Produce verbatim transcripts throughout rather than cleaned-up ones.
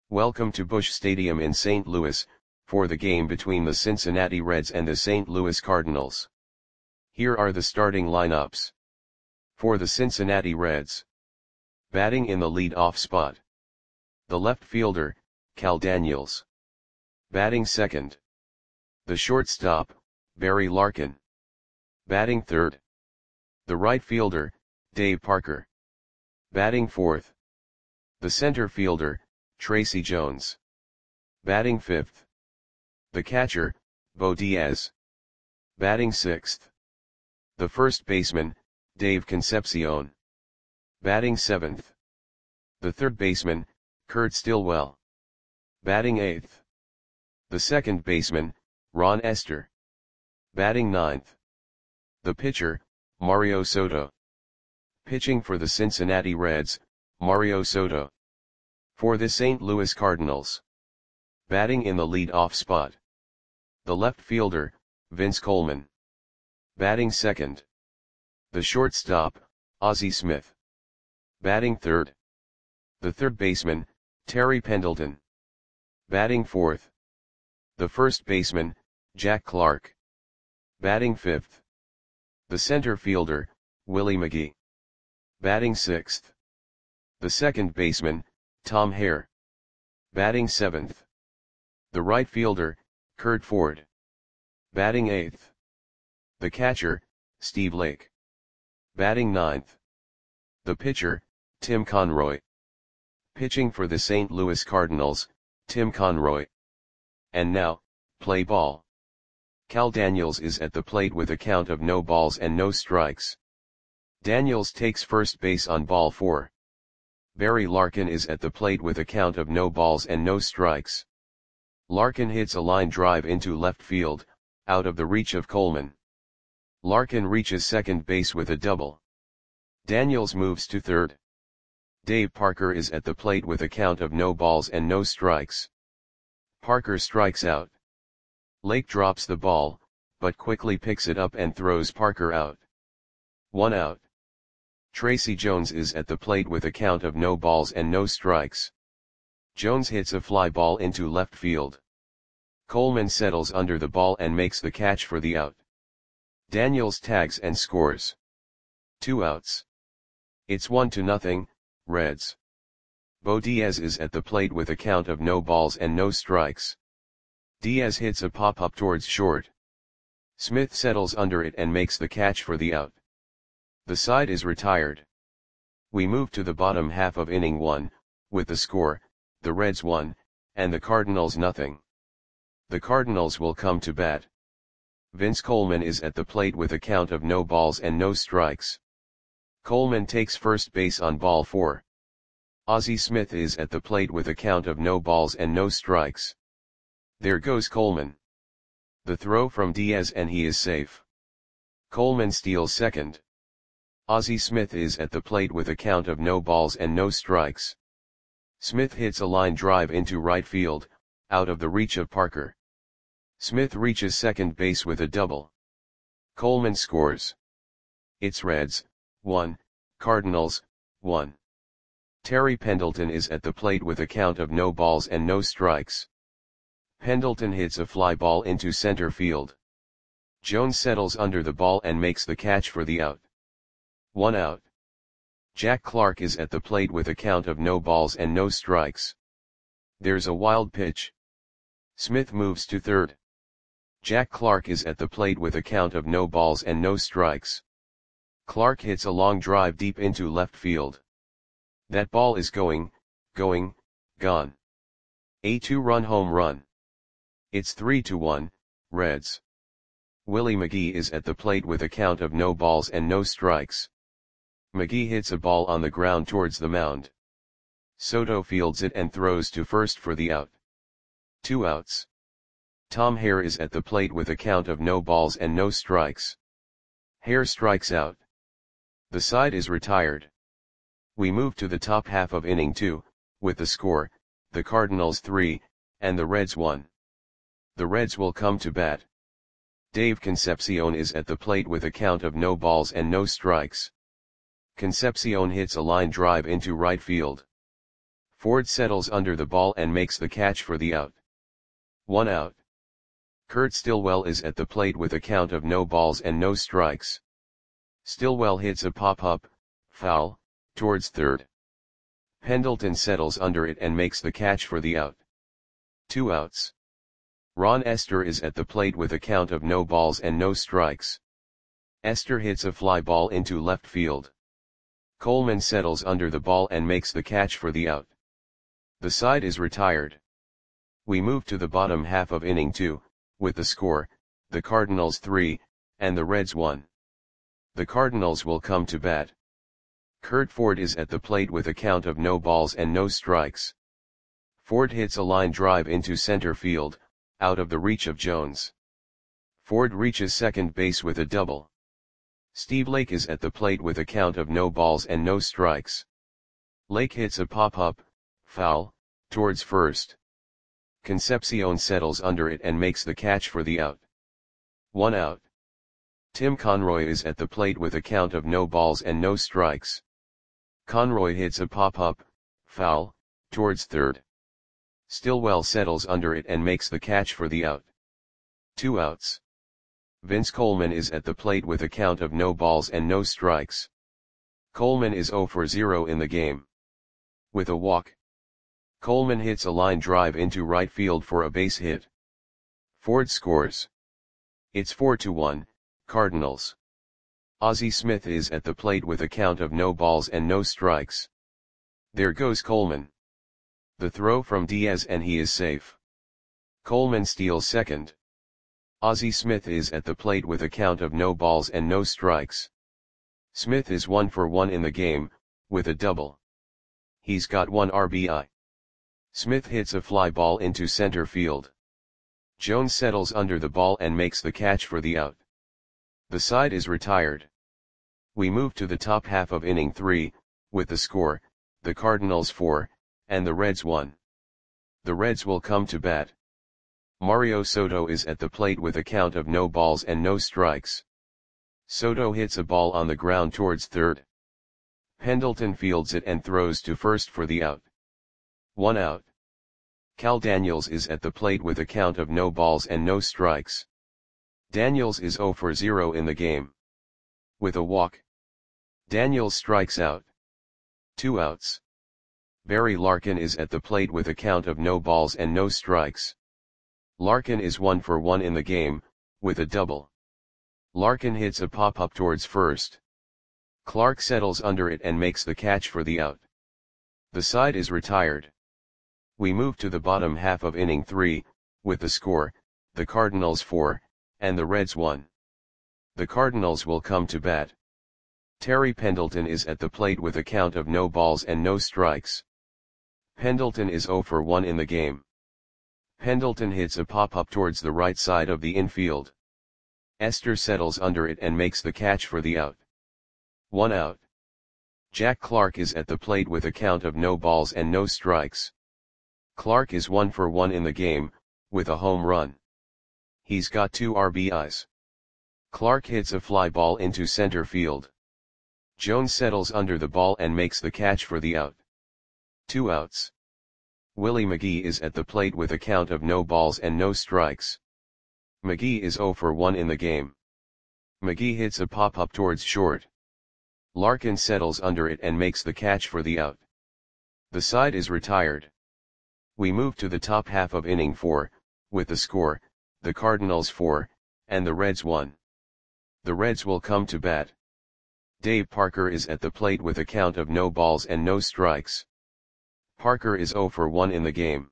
Welcome to Busch Stadium in Saint Louis, for the game between the Cincinnati Reds and the Saint Louis Cardinals. Here are the starting lineups. For the Cincinnati Reds. Batting in the lead-off spot. The left fielder, Cal Daniels. Batting second. The shortstop, Barry Larkin. Batting third. The right fielder, Dave Parker. Batting fourth. The center fielder, Tracy Jones. Batting fifth. The catcher, Bo Diaz. Batting sixth. The first baseman, Dave Concepcion. Batting seventh. The third baseman, Kurt Stillwell. Batting eighth. The second baseman, Ron Esther. Batting ninth. The pitcher, Mario Soto. Pitching for the Cincinnati Reds, Mario Soto. For the Saint Louis Cardinals. Batting in the lead-off spot. The left fielder, Vince Coleman. Batting second. The shortstop, Ozzie Smith. Batting third. The third baseman, Terry Pendleton. Batting fourth. The first baseman, Jack Clark. Batting fifth. The center fielder, Willie McGee. Batting sixth. The second baseman, Tom Hare. Batting seventh. The right fielder, Kurt Ford. Batting eighth. The catcher, Steve Lake. Batting ninth. The pitcher, Tim Conroy. Pitching for the Saint Louis Cardinals, Tim Conroy. And now, play ball. Cal Daniels is at the plate with a count of no balls and no strikes. Daniels takes first base on ball four. Barry Larkin is at the plate with a count of no balls and no strikes. Larkin hits a line drive into left field, out of the reach of Coleman. Larkin reaches second base with a double. Daniels moves to third. Dave Parker is at the plate with a count of no balls and no strikes. Parker strikes out. Lake drops the ball, but quickly picks it up and throws Parker out. One out. Tracy Jones is at the plate with a count of no balls and no strikes. Jones hits a fly ball into left field. Coleman settles under the ball and makes the catch for the out. Daniels tags and scores. Two outs. It's one to nothing, Reds. Bo Diaz is at the plate with a count of no balls and no strikes. Diaz hits a pop-up towards short. Smith settles under it and makes the catch for the out. The side is retired. We move to the bottom half of inning one, with the score, the Reds one, and the Cardinals nothing. The Cardinals will come to bat. Vince Coleman is at the plate with a count of no balls and no strikes. Coleman takes first base on ball four. Ozzie Smith is at the plate with a count of no balls and no strikes. There goes Coleman. The throw from Diaz and he is safe. Coleman steals second. Ozzie Smith is at the plate with a count of no balls and no strikes. Smith hits a line drive into right field, out of the reach of Parker. Smith reaches second base with a double. Coleman scores. It's Reds, one, Cardinals, one. Terry Pendleton is at the plate with a count of no balls and no strikes. Pendleton hits a fly ball into center field. Jones settles under the ball and makes the catch for the out. One out. Jack Clark is at the plate with a count of no balls and no strikes. There's a wild pitch. Smith moves to third. Jack Clark is at the plate with a count of no balls and no strikes. Clark hits a long drive deep into left field. That ball is going, going, gone. A two-run home run. It's three to one, Reds. Willie McGee is at the plate with a count of no balls and no strikes. McGee hits a ball on the ground towards the mound. Soto fields it and throws to first for the out. Two outs. Tom Hare is at the plate with a count of no balls and no strikes. Hare strikes out. The side is retired. We move to the top half of inning two, with the score, the Cardinals three, and the Reds one. The Reds will come to bat. Dave Concepcion is at the plate with a count of no balls and no strikes. Concepcion hits a line drive into right field. Ford settles under the ball and makes the catch for the out. One out. Kurt Stillwell is at the plate with a count of no balls and no strikes. Stillwell hits a pop-up, foul, towards third. Pendleton settles under it and makes the catch for the out. Two outs. Ron Esther is at the plate with a count of no balls and no strikes. Esther hits a fly ball into left field. Coleman settles under the ball and makes the catch for the out. The side is retired. We move to the bottom half of inning two, with the score, the Cardinals three, and the Reds one. The Cardinals will come to bat. Kurt Ford is at the plate with a count of no balls and no strikes. Ford hits a line drive into center field, out of the reach of Jones. Ford reaches second base with a double. Steve Lake is at the plate with a count of no balls and no strikes. Lake hits a pop-up, foul, towards first. Concepcion settles under it and makes the catch for the out. One out. Tim Conroy is at the plate with a count of no balls and no strikes. Conroy hits a pop-up, foul, towards third. Stillwell settles under it and makes the catch for the out. Two outs. Vince Coleman is at the plate with a count of no balls and no strikes. Coleman is zero for zero in the game. With a walk. Coleman hits a line drive into right field for a base hit. Ford scores. It's four to one, Cardinals. Ozzie Smith is at the plate with a count of no balls and no strikes. There goes Coleman. The throw from Diaz and he is safe. Coleman steals second. Ozzie Smith is at the plate with a count of no balls and no strikes. Smith is one for one in the game, with a double. He's got one R B I. Smith hits a fly ball into center field. Jones settles under the ball and makes the catch for the out. The side is retired. We move to the top half of inning three, with the score, the Cardinals four, and the Reds one. The Reds will come to bat. Mario Soto is at the plate with a count of no balls and no strikes. Soto hits a ball on the ground towards third. Pendleton fields it and throws to first for the out. One out. Cal Daniels is at the plate with a count of no balls and no strikes. Daniels is zero for zero in the game. With a walk. Daniels strikes out. Two outs. Barry Larkin is at the plate with a count of no balls and no strikes. Larkin is one for one in the game, with a double. Larkin hits a pop-up towards first. Clark settles under it and makes the catch for the out. The side is retired. We move to the bottom half of inning three, with the score, the Cardinals four, and the Reds one. The Cardinals will come to bat. Terry Pendleton is at the plate with a count of no balls and no strikes. Pendleton is zero for one in the game. Pendleton hits a pop-up towards the right side of the infield. Esther settles under it and makes the catch for the out. One out. Jack Clark is at the plate with a count of no balls and no strikes. Clark is one for one in the game, with a home run. He's got two R B Is. Clark hits a fly ball into center field. Jones settles under the ball and makes the catch for the out. Two outs. Willie McGee is at the plate with a count of no balls and no strikes. McGee is zero for one in the game. McGee hits a pop-up towards short. Larkin settles under it and makes the catch for the out. The side is retired. We move to the top half of inning four, with the score, the Cardinals four, and the Reds one. The Reds will come to bat. Dave Parker is at the plate with a count of no balls and no strikes. Parker is zero for one in the game.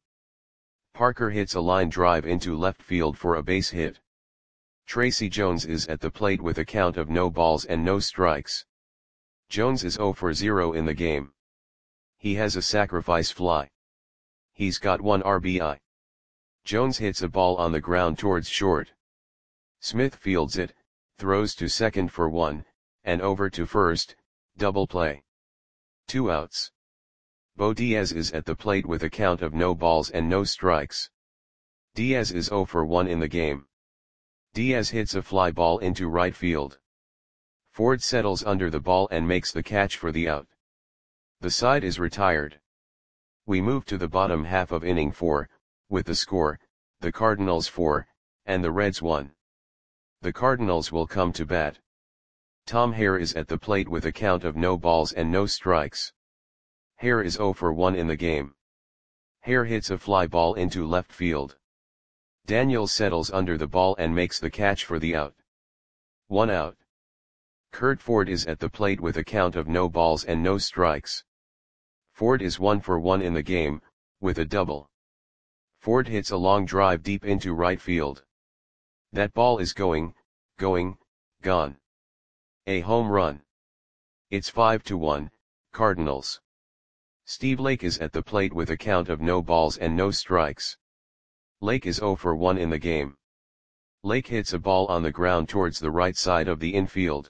Parker hits a line drive into left field for a base hit. Tracy Jones is at the plate with a count of no balls and no strikes. Jones is zero for zero in the game. He has a sacrifice fly. He's got one R B I. Jones hits a ball on the ground towards short. Smith fields it, throws to second for one, and over to first, double play. Two outs. Bo Diaz is at the plate with a count of no balls and no strikes. Diaz is zero for one in the game. Diaz hits a fly ball into right field. Ford settles under the ball and makes the catch for the out. The side is retired. We move to the bottom half of inning four, with the score, the Cardinals four, and the Reds one. The Cardinals will come to bat. Tom Hare is at the plate with a count of no balls and no strikes. Hare is oh for one in the game. Hare hits a fly ball into left field. Daniels settles under the ball and makes the catch for the out. One out. Curt Ford is at the plate with a count of no balls and no strikes. Ford is one for one in the game, with a double. Ford hits a long drive deep into right field. That ball is going, going, gone. A home run. It's five to one, Cardinals. Steve Lake is at the plate with a count of no balls and no strikes. Lake is oh for one in the game. Lake hits a ball on the ground towards the right side of the infield.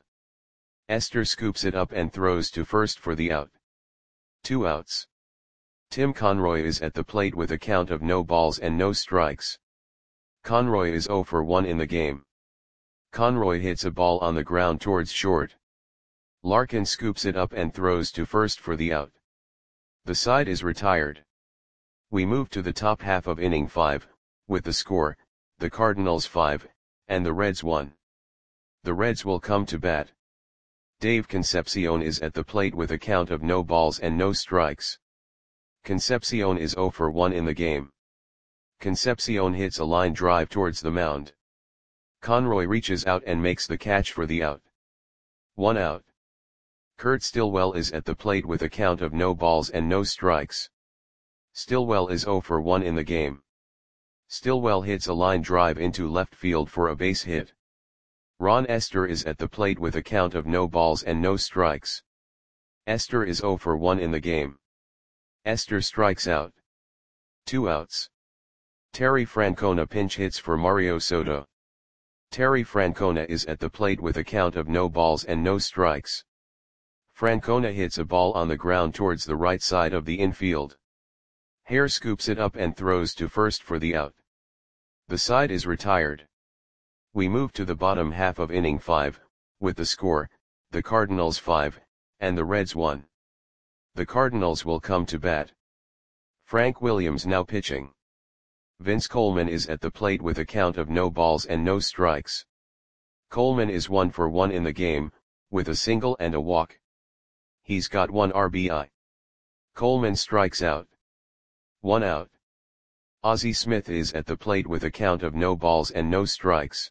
Esther scoops it up and throws to first for the out. Two outs. Tim Conroy is at the plate with a count of no balls and no strikes. Conroy is oh for one in the game. Conroy hits a ball on the ground towards short. Larkin scoops it up and throws to first for the out. The side is retired. We move to the top half of inning five, with the score, the Cardinals five, and the Reds one. The Reds will come to bat. Dave Concepcion is at the plate with a count of no balls and no strikes. Concepcion is oh for one in the game. Concepcion hits a line drive towards the mound. Conroy reaches out and makes the catch for the out. One out. Kurt Stillwell is at the plate with a count of no balls and no strikes. Stillwell is oh for one in the game. Stillwell hits a line drive into left field for a base hit. Ron Esther is at the plate with a count of no balls and no strikes. Esther is oh for one in the game. Esther strikes out. Two outs. Terry Francona pinch hits for Mario Soto. Terry Francona is at the plate with a count of no balls and no strikes. Francona hits a ball on the ground towards the right side of the infield. Hare scoops it up and throws to first for the out. The side is retired. We move to the bottom half of inning five, with the score, the Cardinals five, and the Reds one. The Cardinals will come to bat. Frank Williams now pitching. Vince Coleman is at the plate with a count of no balls and no strikes. Coleman is one for one in the game, with a single and a walk. He's got one R B I. Coleman strikes out. One out. Ozzie Smith is at the plate with a count of no balls and no strikes.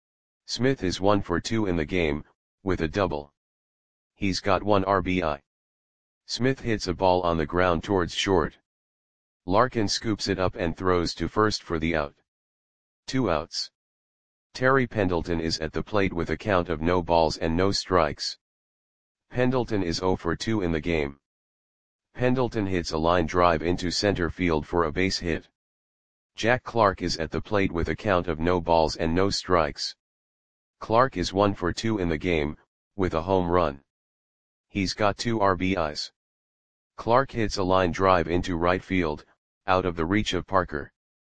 Smith is one for two in the game, with a double. He's got one R B I. Smith hits a ball on the ground towards short. Larkin scoops it up and throws to first for the out. Two outs. Terry Pendleton is at the plate with a count of no balls and no strikes. Pendleton is oh for two in the game. Pendleton hits a line drive into center field for a base hit. Jack Clark is at the plate with a count of no balls and no strikes. Clark is one for two in the game, with a home run. He's got two R B Is. Clark hits a line drive into right field, out of the reach of Parker.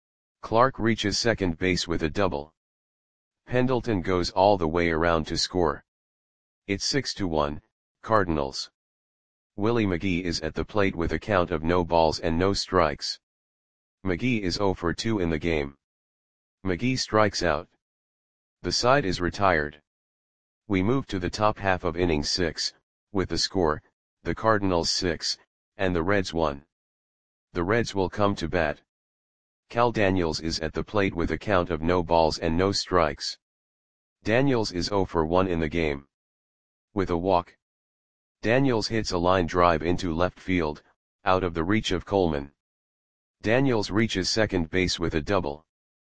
Clark reaches second base with a double. Pendleton goes all the way around to score. It's six to one, Cardinals. Willie McGee is at the plate with a count of no balls and no strikes. McGee is oh for two in the game. McGee strikes out. The side is retired. We move to the top half of inning six, with the score, the Cardinals six, and the Reds one. The Reds will come to bat. Cal Daniels is at the plate with a count of no balls and no strikes. Daniels is oh for one in the game. With a walk. Daniels hits a line drive into left field, out of the reach of Coleman. Daniels reaches second base with a double.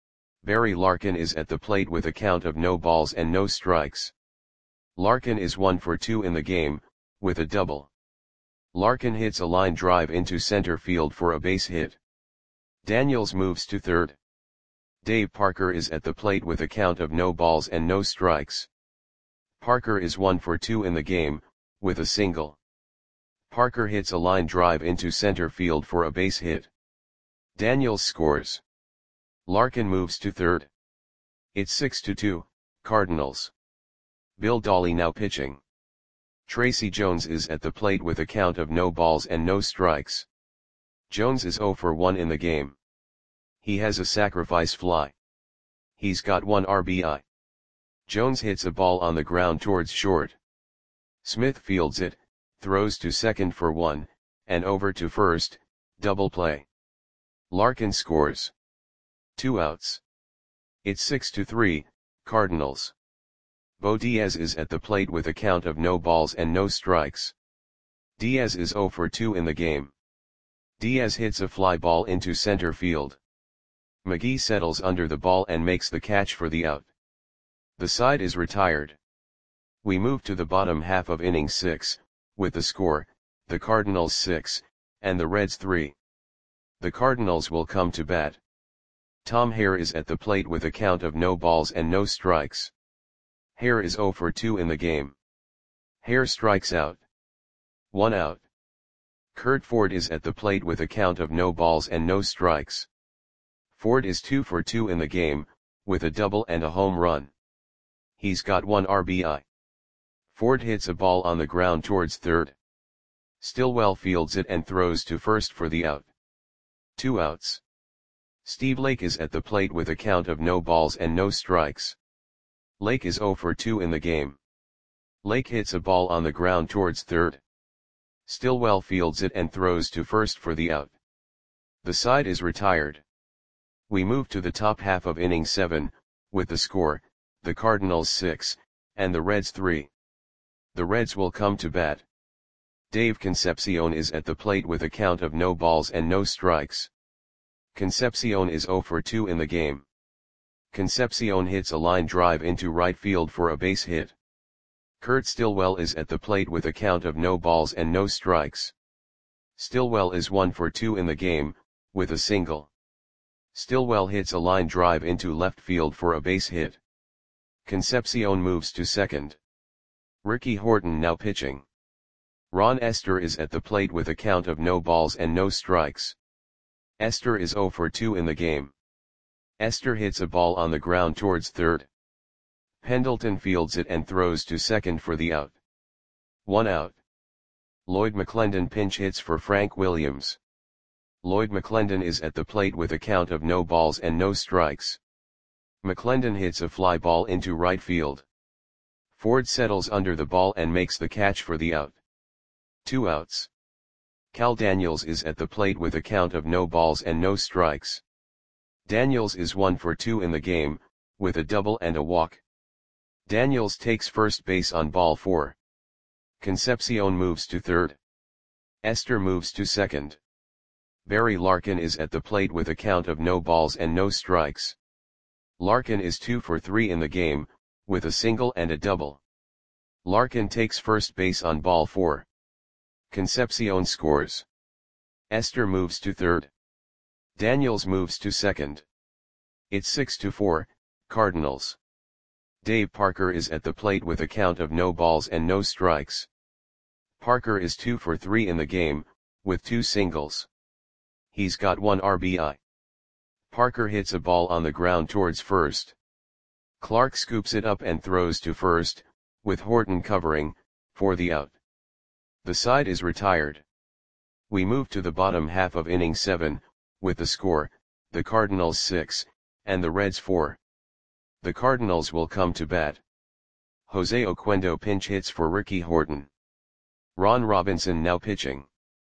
Barry Larkin is at the plate with a count of no balls and no strikes. Larkin is one for two in the game, with a double. Larkin hits a line drive into center field for a base hit. Daniels moves to third. Dave Parker is at the plate with a count of no balls and no strikes. Parker is one for two in the game, with a single. Parker hits a line drive into center field for a base hit. Daniels scores. Larkin moves to third. It's six to two, Cardinals. Bill Dawley now pitching. Tracy Jones is at the plate with a count of no balls and no strikes. Jones is zero for one in the game. He has a sacrifice fly. He's got one R B I. Jones hits a ball on the ground towards short. Smith fields it, throws to second for one, and over to first, double play. Larkin scores. Two outs. It's six to three, Cardinals. Bo Diaz is at the plate with a count of no balls and no strikes. Diaz is zero for two in the game. Diaz hits a fly ball into center field. McGee settles under the ball and makes the catch for the out. The side is retired. We move to the bottom half of inning six, with the score, the Cardinals six, and the Reds three. The Cardinals will come to bat. Tom Hare is at the plate with a count of no balls and no strikes. Hare is zero for two in the game. Hare strikes out. One out. Kurt Ford is at the plate with a count of no balls and no strikes. Ford is two for two in the game, with a double and a home run. He's got one R B I. Ford hits a ball on the ground towards third. Stillwell fields it and throws to first for the out. Two outs. Steve Lake is at the plate with a count of no balls and no strikes. Lake is zero for two in the game. Lake hits a ball on the ground towards third. Stillwell fields it and throws to first for the out. The side is retired. We move to the top half of inning seven, with the score, the Cardinals six, and the Reds three. The Reds will come to bat. Dave Concepcion is at the plate with a count of no balls and no strikes. Concepcion is zero for two in the game. Concepcion hits a line drive into right field for a base hit. Kurt Stillwell is at the plate with a count of no balls and no strikes. Stillwell is one for two in the game, with a single. Stillwell hits a line drive into left field for a base hit. Concepcion moves to second. Ricky Horton now pitching. Ron Esther is at the plate with a count of no balls and no strikes. Esther is zero for two in the game. Esther hits a ball on the ground towards third. Pendleton fields it and throws to second for the out. One out. Lloyd McClendon pinch hits for Frank Williams. Lloyd McClendon is at the plate with a count of no balls and no strikes. McClendon hits a fly ball into right field. Ford settles under the ball and makes the catch for the out. Two outs. Cal Daniels is at the plate with a count of no balls and no strikes. Daniels is one for two in the game, with a double and a walk. Daniels takes first base on ball four. Concepcion moves to third. Esther moves to second. Barry Larkin is at the plate with a count of no balls and no strikes. Larkin is two for three in the game, with a single and a double. Larkin takes first base on ball four. Concepcion scores. Esther moves to third. Daniels moves to second. It's six to four, Cardinals. Dave Parker is at the plate with a count of no balls and no strikes. Parker is two for three in the game, with two singles. He's got one R B I. Parker hits a ball on the ground towards first. Clark scoops it up and throws to first, with Horton covering, for the out. The side is retired. We move to the bottom half of inning seven, with the score, the Cardinals six, and the Reds four. The Cardinals will come to bat. Jose Oquendo pinch hits for Ricky Horton. Ron Robinson now pitching.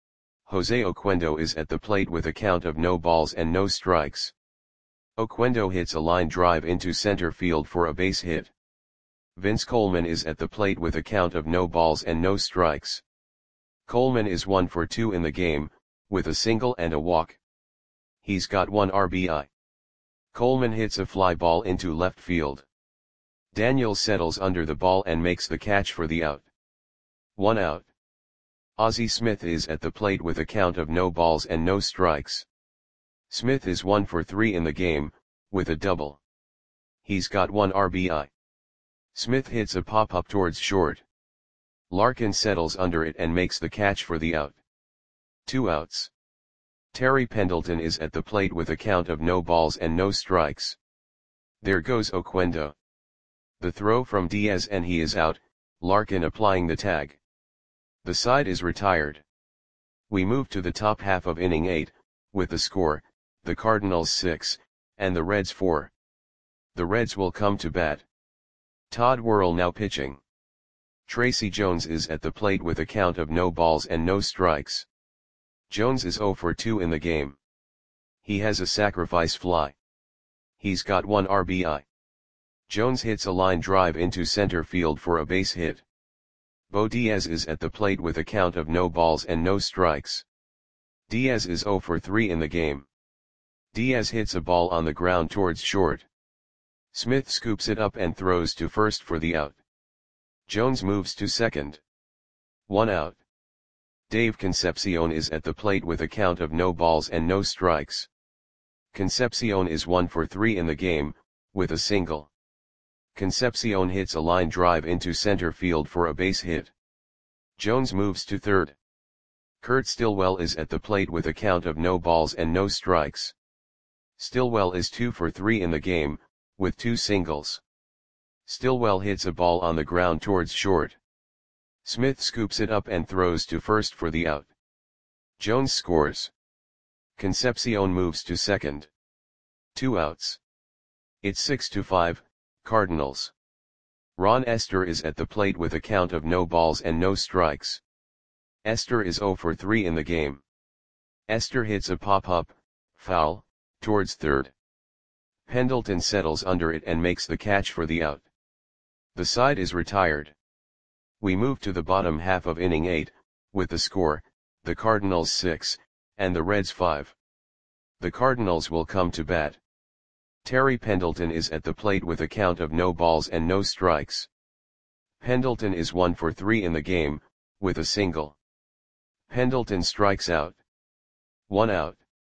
Jose Oquendo is at the plate with a count of no balls and no strikes. Oquendo hits a line drive into center field for a base hit. Vince Coleman is at the plate with a count of no balls and no strikes. Coleman is one for two in the game, with a single and a walk. He's got one R B I. Coleman hits a fly ball into left field. Daniels settles under the ball and makes the catch for the out. One out. Ozzie Smith is at the plate with a count of no balls and no strikes. Smith is one for three in the game, with a double. He's got one R B I. Smith hits a pop-up towards short. Larkin settles under it and makes the catch for the out. Two outs. Terry Pendleton is at the plate with a count of no balls and no strikes. There goes Oquendo. The throw from Diaz and he is out, Larkin applying the tag. The side is retired. We move to the top half of inning eight, with the score, the Cardinals six, and the Reds four. The Reds will come to bat. Todd Worrell now pitching. Tracy Jones is at the plate with a count of no balls and no strikes. Jones is oh for two in the game. He has a sacrifice fly. He's got one R B I. Jones hits a line drive into center field for a base hit. Bo Diaz is at the plate with a count of no balls and no strikes. Diaz is oh for three in the game. Diaz hits a ball on the ground towards short. Smith scoops it up and throws to first for the out. Jones moves to second. One out. Dave Concepcion is at the plate with a count of no balls and no strikes. Concepcion is one for three in the game, with a single. Concepcion hits a line drive into center field for a base hit. Jones moves to third. Kurt Stillwell is at the plate with a count of no balls and no strikes. Stillwell is two for three in the game, with two singles. Stillwell hits a ball on the ground towards short. Smith scoops it up and throws to first for the out. Jones scores. Concepcion moves to second. Two outs. It's six to five, Cardinals. Ron Estes is at the plate with a count of no balls and no strikes. Estes is oh for three in the game. Estes hits a pop-up, foul, towards third. Pendleton settles under it and makes the catch for the out. The side is retired. We move to the bottom half of inning eight, with the score, the Cardinals six, and the Reds five. The Cardinals will come to bat. Terry Pendleton is at the plate with a count of no balls and no strikes. Pendleton is one for three in the game, with a single. Pendleton strikes out. One out.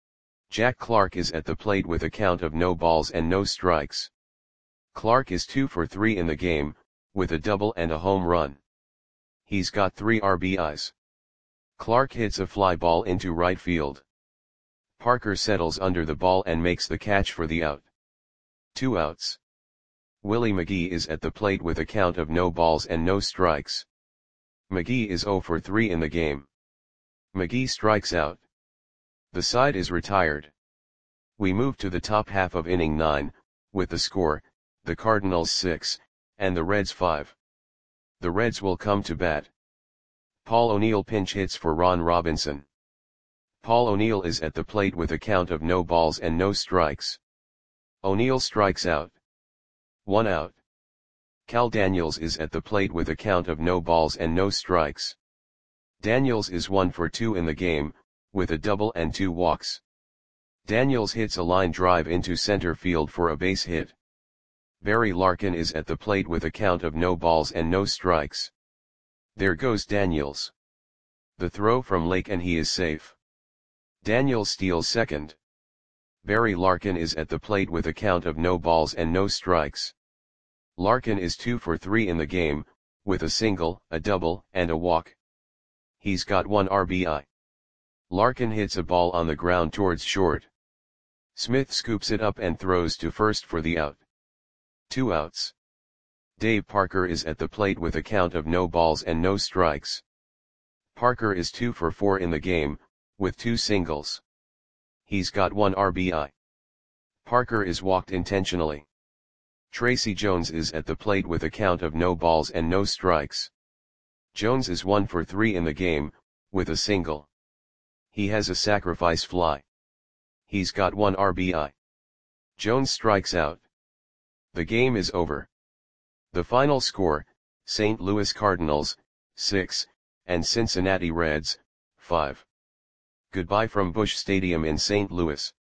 Jack Clark is at the plate with a count of no balls and no strikes. Clark is two for three in the game, with a double and a home run. He's got three R B Is. Clark hits a fly ball into right field. Parker settles under the ball and makes the catch for the out. Two outs. Willie McGee is at the plate with a count of no balls and no strikes. McGee is oh for three in the game. McGee strikes out. The side is retired. We move to the top half of inning nine, with the score, the Cardinals six, and the Reds five. The Reds will come to bat. Paul O'Neill pinch hits for Ron Robinson. Paul O'Neill is at the plate with a count of no balls and no strikes. O'Neill strikes out. One out. Cal Daniels is at the plate with a count of no balls and no strikes. Daniels is one for two in the game, with a double and two walks. Daniels hits a line drive into center field for a base hit. Barry Larkin is at the plate with a count of no balls and no strikes. There goes Daniels. The throw from Lake and he is safe. Daniels steals second. Barry Larkin is at the plate with a count of no balls and no strikes. Larkin is two for three in the game, with a single, a double, and a walk. He's got one R B I. Larkin hits a ball on the ground towards short. Smith scoops it up and throws to first for the out. Two outs. Dave Parker is at the plate with a count of no balls and no strikes. Parker is two for four in the game, with two singles. He's got one R B I. Parker is walked intentionally. Tracy Jones is at the plate with a count of no balls and no strikes. Jones is one for three in the game, with a single. He has a sacrifice fly. He's got one R B I. Jones strikes out. The game is over. The final score, Saint Louis Cardinals, six, and Cincinnati Reds, five. Goodbye from Busch Stadium in Saint Louis.